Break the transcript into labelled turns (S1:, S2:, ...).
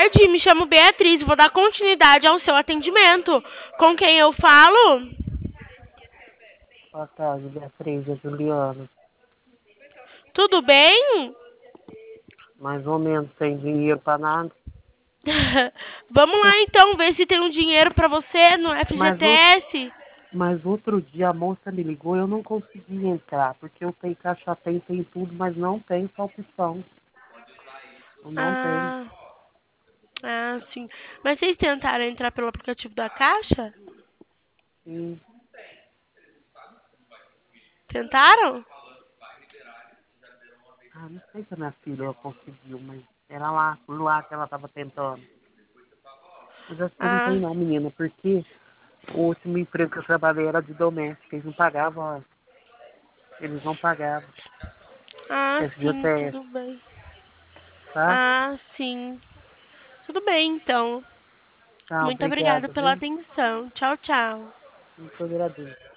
S1: tarde, me chamo Beatriz, vou dar continuidade ao seu atendimento. Com quem eu falo?
S2: Boa tarde, Beatriz, é Juliana.
S1: Tudo bem?
S2: Mais ou menos, sem dinheiro pra nada.
S1: Vamos lá então, ver se tem um dinheiro pra você no
S2: Mas, outro,
S1: FGTS.
S2: mas outro dia a moça me ligou e eu não consegui entrar, porque eu tenho caixa tem tudo, mas não tem essa opção. Eu não tenho.
S1: Ah, sim. Mas vocês tentaram entrar pelo aplicativo da Caixa?
S2: Sim.
S1: Tentaram?
S2: Não sei se a minha filha conseguiu, mas era lá, por lá que ela estava tentando. Mas acho que não tem
S1: Ah,
S2: não, menina, porque o último emprego que eu trabalhei era de doméstica, eles não pagavam, eles não pagavam.
S1: sim,
S2: FGTS,
S1: tudo bem.
S2: tá?
S1: Ah, sim. Tudo bem, então.
S2: Tá,
S1: Muito obrigada
S2: obrigada,
S1: pela
S2: viu?
S1: atenção. Tchau, tchau.
S2: Muito agradeço.